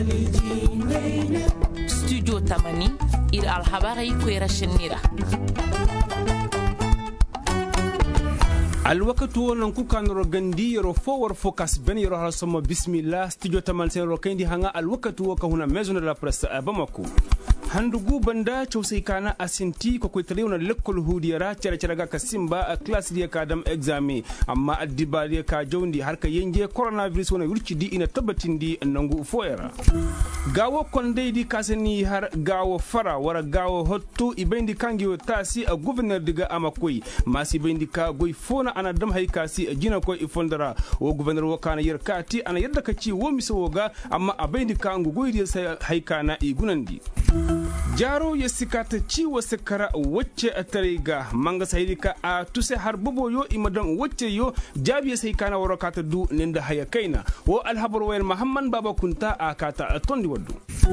studio tamani ir alhabarai kwera shinira alwakatu wonan kukanoro gandi yoro forward focus ben yoro halsoma bismillah studio taman sen ro kendi hanga alwakatu wo ka huna maison de la presse bamako handugu banda chawsay kana asinti ko koytale wona lekkol hudiyara cara ka simba class dia ka dam examen amma addibaliya ka jawndi har ka yenge coronavirus wona wurcidi ina tabatindi nangu foera gawo konde di kasani har gawo fara wara gawo hotto ibendi kangi tasi a gouverneur diga amakoy masi bendi ka goy fona ana dam hay kasi jina ko ifondara o gouverneur wo kana yerkati ana yadda ka ci wo misoga amma abendi kangu goydi sai hay kana igunandi jaro ya sikata ciwo sakara wacce a tariga manga sahirika a tuse har bubo yo imadan wacce yo jabi sai kana warakata du ninda haya kaina wo alhabar wayan muhammad baba kunta a kata tondi waddu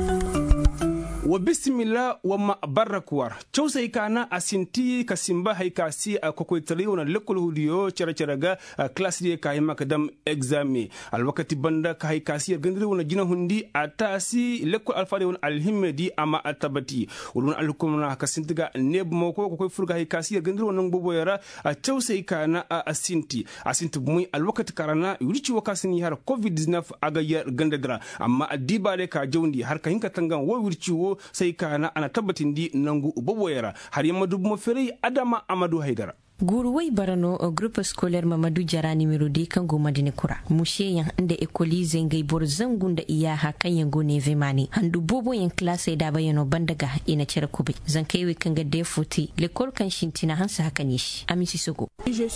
wa bismillah wa ma barakwar chawsay kana asinti kasimba haykasi kokoytali wona lekol hudiyo ga classe de kay makadam examen alwakati banda ka haykasi gandri wona jina hundi atasi lekol alfade wona alhimedi ama atabati wona alkumna kasintiga neb moko kokoy furga haykasi gandri wona bobo yara chawsay kana asinti bumuy alwakati karana yurici wakasini har covid-19 aga yar gandadra amma adibale ka jawndi har ka hinka tangan wo yurici wo sai kana ana tabbatin di nangu boboyara har yamma dubu mafere Adama Amadou Haidara Guruwai barano o groupe scolaire Mamadou Jara numéro 2 kango madine kura mushe yan ande écolize ngay bor zangunda iya ha kanyango neve mani handu bobo yan classe da bayano bandaga ina cere kube zankewe kanga defuti l'école kan shintina hansa hakanish amisi sogo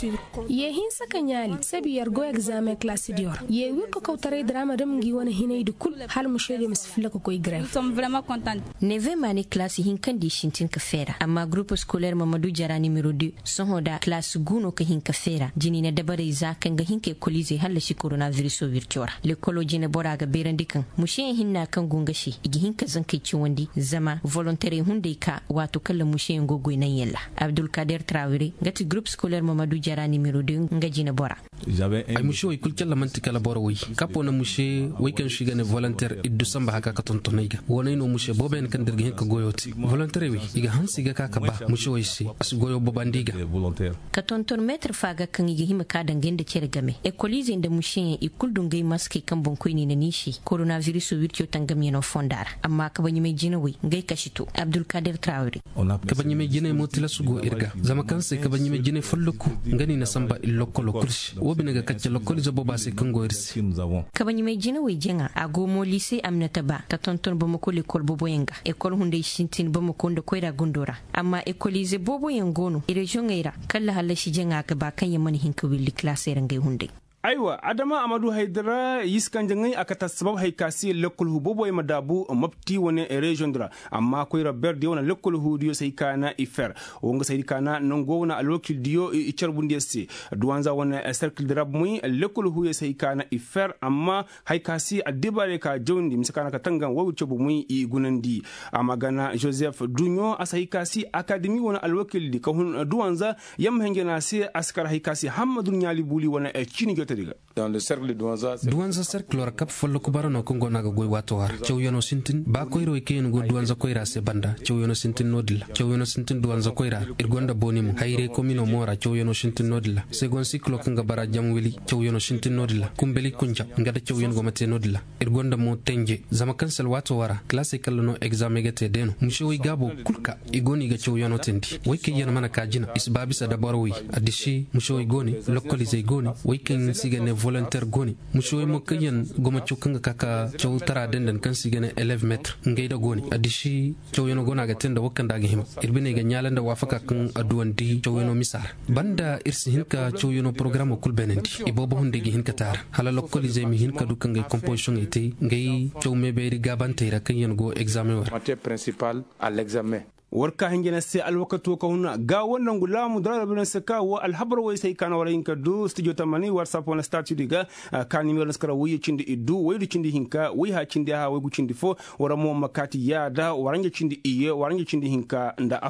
ye hin sakanyali sabi yargo examen classe dior ye wirko kawtare drama dam ngi wona hinay de kul hal mushe de misfila ko koy grève sommes vraiment contents neve mani classe hin kandi shintin ka fera amma groupe scolaire Mamadou Jara numéro 2 son da classe guno ka hinka fera jini na dabare za kan ga hinka kolize halla shi coronavirus virtual le koloji na bora ga berandikan mushe hinna kan gungashi igi hinka zan kai ciwandi zama volontaire hunde ka wato kala mushe ngogo nan yalla Abdul Kader Traoré gati groupe scolaire Mamadou Jara numéro 2 ngaji na bora ay mushe way kulkella mantika la bora way kapo na mushe way kan shiga ne volontaire iddu samba haka ka tontonaiga wonay no mushe boben kan dirga hinka goyoti volontaire way iga hansiga ka ba mushe way si as goyo bobandiga ka tonton metre faga kan yi hima ka dangen da kere game écolize inda mushin i kuldun gai maske kan bonkoy ni na nishi coronavirus virtio tangam yeno fondara amma ka banyi mai jina wi gai kashito Abdul Kader Traoré ka banyi mai jina motila sugo irga zama kan sai ka banyi mai jina falluku ngani na samba illokolo kurshi wobi naga kacce lokoli zo boba sai kan goirsi ka banyi mai jina wi jenga agomo lycée amnata ba ka tonton bamako l'école bobo yenga école hunde shintin bamako nda koyra gondora amma écolize bobo yengono region ngaira kalla halashi jenga ka ba kan yamani hinka willi classe rangai hunde aiwa Adama Amadou Haidara yiskan jangai akata sabab haykasi lekol hu bobo madabu mapti woni region dra amma koy Robert de wona lekol hu dio sai kana ifer wonga sai kana nongo wona alokil dio icharbundesi duwanza wona cercle de rab muy lekol hu sai kana ifer amma haykasi adibare ka jondi misakana ka tangan wawu chobu muy i gunandi amagana Joseph Dunyo asaykasi academy wona alokil di ka hun duwanza yam hengena se askar haykasi Hamadou Nyali Buli wona chini dans le cercle de Douanza cercle or kap follo ko barano ko ngona go goy wato war cew yono sintin ba koyro e ken go Douanza koyra se banda cew yono sintin nodilla cew yono sintin Douanza koyra irgonda bonimo hayre komino mora cew yono sintin nodilla segon cycle ko ngabara jam weli cew yono sintin nodilla kumbeli kunja ngada cew yono go mate nodilla irgonda mo tenje zama kansel wato wara classe kallo no examen gete deno mushoy gabo kulka igoni ga cew yono tendi wayke yana mana kajina isbabisa da borwi adishi mushoy goni localize goni wayke sigane volontaire goni mushoy mo kayen goma chukanga kaka chow tara denden kan sigane 11 metre ngeyda goni adishi chow yono gona ga tenda wakanda ga him irbine ga nyalanda wafaka kan aduwandi chow yono misar banda irsi hinka chow yono programme kul benendi ibobo hunde gi hinka tar hala localize mi hinka dukanga composition ite ngay chow meberi gabantera kan yen go examen war matière principale à l'examen warka hingena se alwakatu ko huna ga wannan gulamu da rabin saka wa alhabar wai sai kana warayin ka do studio tamani whatsapp on start diga kan nimero skara wuyi cindi iddu waydu cindi hinka wi ha cindi ha waygu cindi fo wara mo makati ya da waranje cindi iye waranje cindi hinka nda afu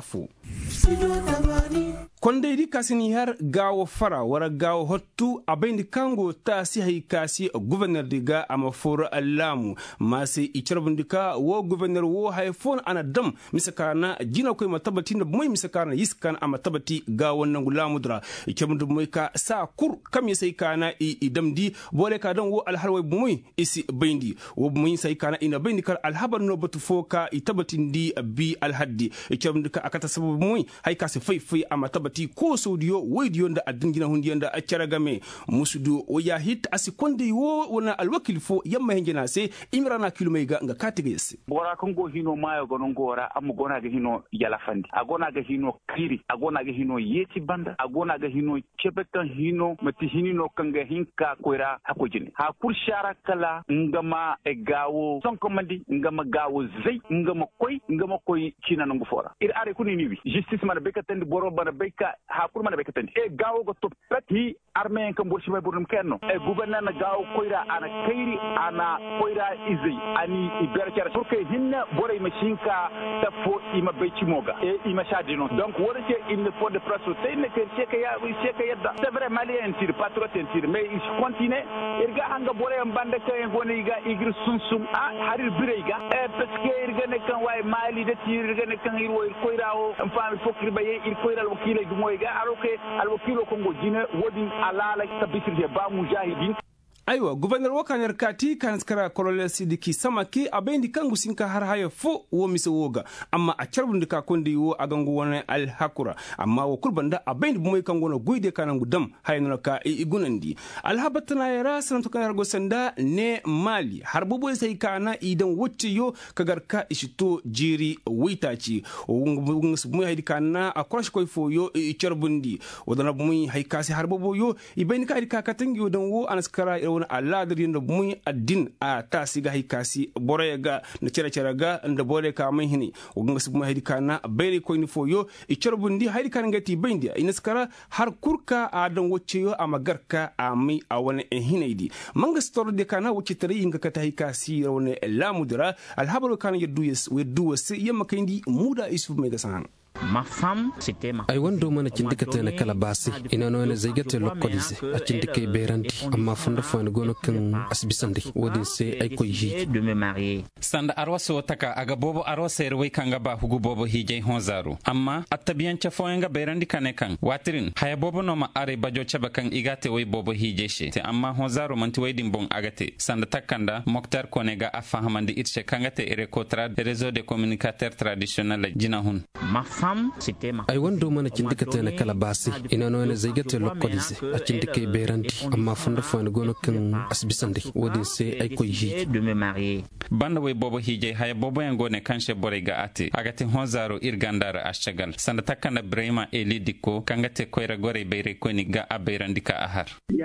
konde di kasini har gawo fara wara gawo hottu abendi kango ta si hay kasi gouverneur diga ama for alamu masi icarbundika wo gouverneur wo hay fon ana dam misakana jina koy matabati na moy misakana yiskan ama tabati gawo nangu lamudra icarbundu moy ka sa kur kam yesay kana idamdi bole ka dan wo alharway moy isi bendi wo moy say kana ina bendi kar alhabar no batu foka itabati ndi bi alhaddi icarbundika akata sababu moy hay kasi fay ama tabati ko saudiyo waydiyo da adingina hundiyanda a caragame musudu o ya hit asikonde wo wona alwakil fo yamma hengena se imrana kilomega nga katiga yesse bora kongo hino mayo gonon gora am gona ga hino yalafandi agona ga hino kiri agona ga hino yeti banda agona ga hino chebetan hino mati hinino kanga hinka koira hakojini ha kurshara kala ngama e gawo sonkomandi ngama gawo zai ngama koy kina nangu fora ir are kunini wi justice man bekatende boro bana beka ha kur man bekatende e gawo go to peti armée kan borsi may burum kenno e gouverneur na gawo koira ana kairi ana koira izai ani iberkere pour que hinna bore machinka tafo ima beci moga e ima shadino donc wona ce il ne faut de presse c'est ne que c'est que yadda c'est vrai malien tir patriote tir mais il continue irga hanga bore mbande kay goni ga igir sunsum a harir bireyga e parce que irga ne kan way mali de tir irga ne kan irwo koirawo fami fokri baye ir koiral wakile du moyga aroke al wakilo kongo jine wodi alala tabisir ba mujahidin aywa gouverneur wakaner kati kanskara kolole sidiki samaki abendi kangu sinka har haya fo wo mise woga amma a charbundika kondi wo agangu wona al hakura amma wo kurbanda abendi bumoy kangu no guide kanangu dam hayno ka igunandi al habatna yara santo kanar go sanda ne mali har bobo sai kana idan wocce yo kagarka ishito jiri witaci bumoy haydi kana a croche koy fo yo charbundi wodana bumoy haykasi har bobo yo ibeni ka idika katangi wodan wo anaskara wani alladar da mun addin a ta siga hikasi bore ga na cere ga da bore ka mun hini ogun su mun haidika na bere ko ni foyo i charbundi haidika ngati bendi ina skara har kurka a dan wacce yo a magarka a mai a wani hinaidi manga store de kana wacce tare inga ka ta hikasi wani lamudra alhabaru kana yaddu wasi yamma kandi muda isu mai ga san ma femme c'était ma ay wando mana cindikata na kala basi ina no na zaigate lokolize a cindike berandi amma fanda fon gono kan asbisande wodi se ay ko yi de me marier sanda arwaso taka aga bobo arwase rwai kanga ba hugu bobo hije honzaru amma attabiyan cha foyenga berandi kane kan watirin haya bobo no ma are bajo chaba kan igate wai bobo hije she te amma honzaru manti wai dimbon agate sanda takanda moktar konega afahamandi itche kangate ere kotra réseau de communicateurs traditionnels jinahun ma c'était ma ay wando mana cindikata na kala basi ina no na zaigate lokolize a cindike berandi amma fanda fon gono kan asbisande wodi se ay ko yi de me marier banda way bobo hije haya bobo yangone kanshe borega ate agate honzaro irgandara ashagal sanda takana brema elidiko kangate koira gore beire koni ga aberandika ahar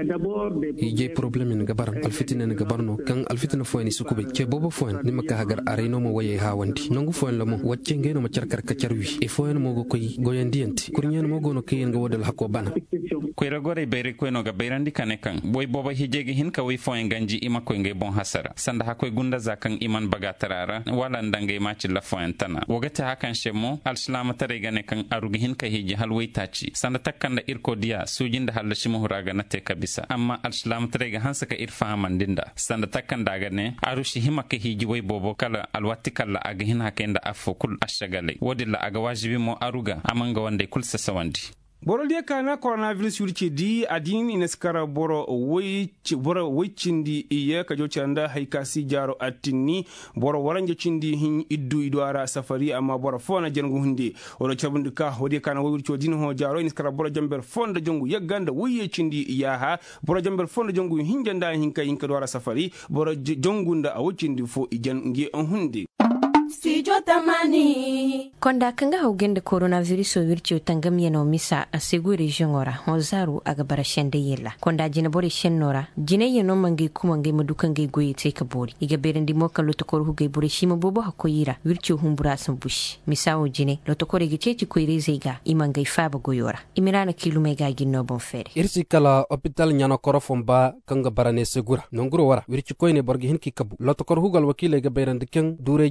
hije problème ni gabaran alfitina ni gabarno kan alfitina fo ni sukube ke bobo fo ni maka hagar areno mo waye hawandi nongu fo lamo wacce ngeno ma charkar kacarwi e fo mo go koy goyandienti kurnyen mo gono kayen ga wodal hakko bana koira gore beire kono ga beirandi kane kan boy bobo hijegi hin ka wi fo ganji ima ko nge bon hasara sanda hakoy gunda zakan iman bagatarara wala ndange maci la fo entana wogata hakan shemo al salama tare gane kan arugi hin ka hiji halwai taci sanda takkanda irko dia sujinda halla shimo huraga na te kabisa amma al salama tare ga hansa ka irfa mandinda sanda takkanda gane arushi hima ka hiji way bobo kala alwatti kala aga hin hakenda afokul ashagale wodilla aga wajibi mo aruga amanga wande kulsa sawandi boro dia kana coronavirus yurci di adin inaskara boro wicindi iya ka jocanda haikasi jaro atini boro waranje cindi hin iddu ara safari amma boro fona jangu hunde woro cabundika wodi kana wurci din ho jaro inaskara boro jamber fonda jangu yagganda wiye cindi iyaha boro jamber fonda jangu hinjanda hinka do ara safari boro jongunda a wucindi fo ijangi on hunde Studio Tamani. Konda kanga haugen da coronavirus wircho tangam yeno misa a segu region ora hozaru aga barashende yella. Konda jina bori shenora jina yeno mangi kumangi madukangi goyi teka bori. Iga berendi moka lotokoro hugai bori shima bobo hakoyira wircho humbura sambushi. Misao jine lotokoro gichechi koirezeiga imangai faba goyora. Imirana kilumega ginno bonfere. Irsi kala hospital nyano korofomba kanga barane segura. Nonguro wara wircho koine borgi hinki kabu. Lotokoro hugal wakile iga berendi keng dure jange ngano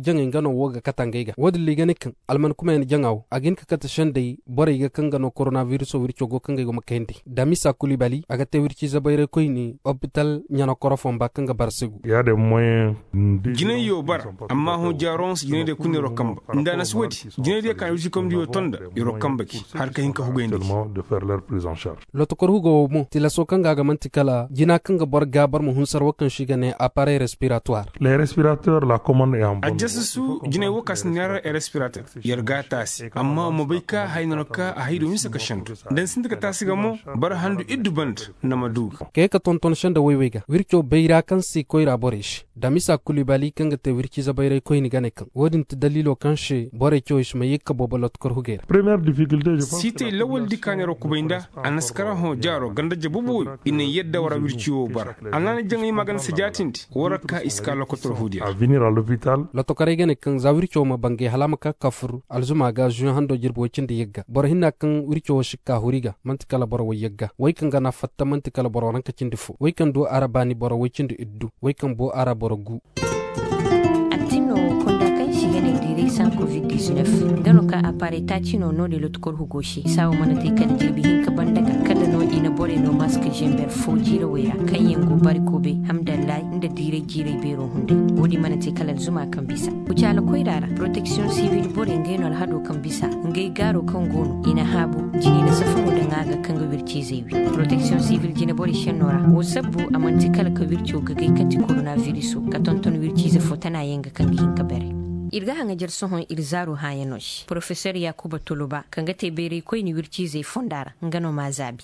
woga katangaiga wodi ligani kan alman kuma en jangaw agin ka kata shandai bore ga kanga no coronavirus wircho go kanga go makendi Damisa Coulibaly agate wirchi zabayre koyni hospital nyana korofon ba kanga barsegu ya de moyen gine yo bar amma ho jarons gine de kuniro kamba ndana swedi gine de kan wirchi kom dio tonda yoro kamba ki har ka hinka hugo de faire leur prise en charge lotokor hugo mo tilaso kanga ga mantikala gina kanga bor gabar mo hunsar wakan shigane appareil respiratoire les respirateurs la commande est en bonne ajasusu gine wokas nera respirateur yerga tasi amma mo bayka haynanoka a haydo misa ka shantu dan sindika tasi gamo bar handu iddu band namadu ke ka tonton shanda wewega wircho beira kan si koira borish Damisa Coulibaly kanga te wirchi zabayre koyni gane kan wodin te dalilo kanche bore choish mayika bobolot kor hugera première difficulté je pense site lawal dikanero kubainda anaskara ho jaro ganda jabubu ine yedda wara wirchiwo bar anana jangi magan sajatinti waraka iskala kotor hudia à venir à l'hôpital lotokare gane kan za wircho ma bange halama ka kafur alzuma ga juin hando jirbo cinde yegga bor hinna kan wircho shikka huriga mantikala bor wo yegga way kan gana fatta mantikala bor ranka cinde fu way kan do arabani bor way cinde iddu way kan bo araboro gu atino konda kan shigane dire san covid-19 gano ka apare tachino no de lotkor hugoshi sawo manate kan jirbi hinka bandaka kala no ina bore no mask jember fo jira wera kan yengo barkobe hamdallah inda dire jire bero hunde wodi manate kala zuma kan bisa ucala koirara protection civil bore ngeno al hado kan bisa ngai garo kan gono ina habu jini na safaru da ngaga kan ga wirci zewi protection civil jina bore shenora wo sabbu amanti kala ka wirci ga gai kanti coronavirus ka tonton wirci ze fotana yenga kan hinka bere irga hanga jar sohon irzaro hayanosh professeur Yakuba Tuluba kanga te bere koy ni wirci ze fondara ngano mazabi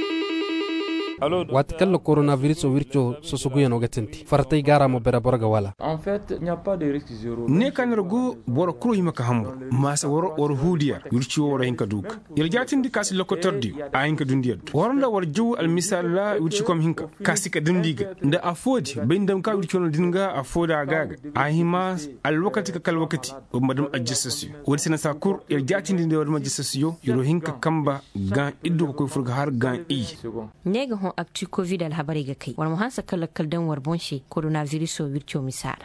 wat kala coronavirus wircho sosogu yano gatenti fartay gara mo bera borga wala En fait, il n'y a pas de risque zéro. ne kanargo boro kuro himaka hambo masa woro hudia wirchi woro hinka duka yerjatin di kasi lokotordi a hinka dundiya waranda war jow al misalla wirchi kom hinka kasi ka dundiga nda afodi bindam ka wirchi no dinga afoda gaga a hima al wakati ka kal wakati o madam ajissasu wodi sina sakur yerjatin di wadi majissasu yo yoro hinka kamba gan iddu ko furga har gan i nega hon actu covid al habari ga kai war muhansa kala kaldan war bonshi coronavirus wircho misala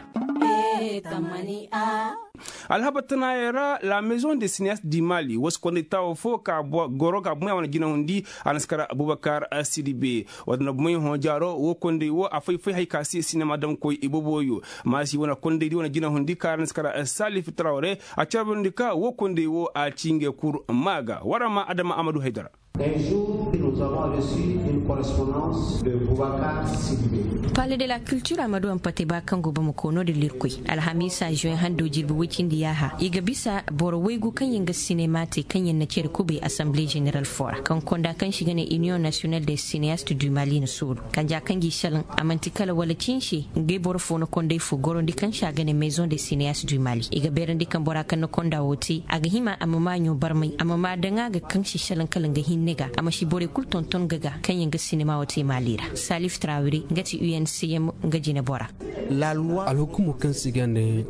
alhabatana era la maison des cinéastes du Mali was connecta au fo ka goro ka buma wana gina hundi anaskara Abubakar Sidibe wadna buma ho jaro wo konde wo afai fai hay kasi cinema dam koy iboboyo masi wana konde di wana gina hundi ka anaskara Salif Traoré a chabundika wo konde wo a cinge kur maga warama Adama Amadou Haidara. Un jour, nous avons reçu une correspondance de Boubacar Sidibé. Palais de la culture Amadou Ampateba kango bamukono de lirkoi alhamisa juin hando jirbi wikin diyaha iga bisa boro wegu kan yinga cinémate kan yin na cer kube assemblée générale fora kan konda kan shiga ne union nationale des cinéastes du Mali na suru kan ja kan gishalan amantikala wala cinshi ngai boro fono konda fu gorondi kan shaga ne maison des cinéastes du Mali iga berandi kan bora kan konda woti aga hima amama nyo barmai amama danga ga kan shishalan kalanga hinnega amashi bore kul tonton gaga kan yinga cinéma woti malira Salif Traoré ngati UNCM ngajine bora la loi alhukumu kan sigane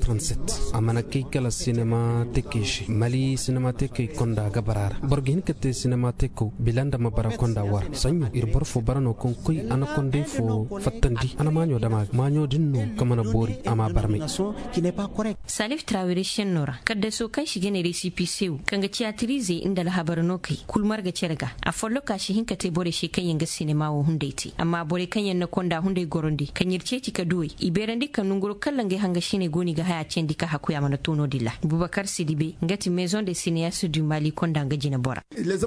037 amana kay kala cinema tekeshi Mali cinema teke konda gabarara borgin kete cinema teko bilanda mabara konda war sanyo irbor fo barano kon koy ana konde fo fattandi ana manyo dama manyo dinno kamana bori ama barme qui n'est pas correct Salif Traoré shenora kadda so kan shigene récipiceu kanga tiatrize inda la habarno kai kulmar ga cerga a follo ka shi hinkate bore shi kan yanga cinema wo hundaiti amma bore kan yanna konda hundai gorondi kan yirce ka duwi iberandi kan nunguro kallange hanga shine goni ga haya cendi ka hakuya mana tuno dilla Boubacar Sidibe ngati maison des cinéastes du Mali konda ngajina bora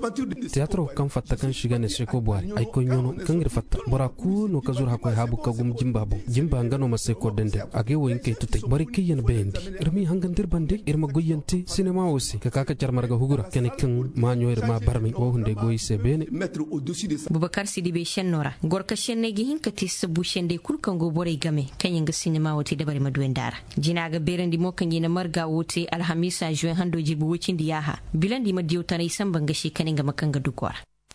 teatro kan fatta kan shiga ne seko boari ay ko nyono kan ngir fatta bora ku no kazur hakoy habu kagum jimba ngano masay ko dende age wo inke tutay bari kiyen bendi irmi hangandir bande irma goyenti cinema aussi ka kaka charmarga hugura ken kan manyo irma barmi wo hunde goyi sebene Boubacar Sidibe shenora gorka shenne gi hinkati sabu shende kulkan go bore game kan yanga cinema wote da bari maduendara jinaga berandi mo kan yina marga wote alhamisa juin hando jibu wucin diyaha bilandi madiyo tanai sambanga shi kaninga makanga dugwara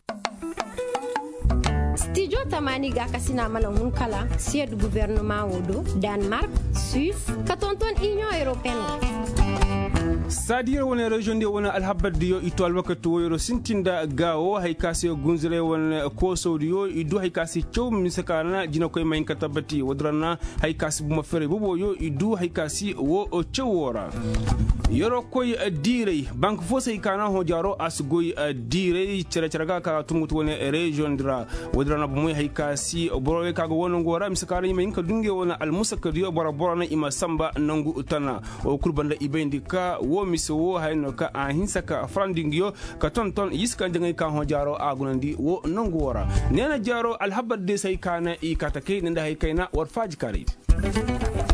Studio Tamani ga kasina malan kala siège gouvernement wodo Danemark Suisse katonton Union européenne sadir wona region de wona alhabadiyo ito alwakatu woyro sintinda gawo haykasi gunzire won ko sodiyo idu haykasi chow misakana jina koy mayin katabati wadrana haykasi buma fere bobo yo idu haykasi wo o chewora yoro koy direy bank fosay kana ho jaro asgoy direy cere ka tumutu wona region dra wadrana bumoy haykasi borowe kago wono ngora misakana mayin ka dunge wona almusakadiyo borana ima samba nangu utana o kurbanda ibendika wo miso wo hayno ka ahinsa ka frandingyo ka ton yiska ndangai ka ho jaro agunandi wo nangu wora nena jaro alhabad de say kana i katake nda hay kayna war faji kare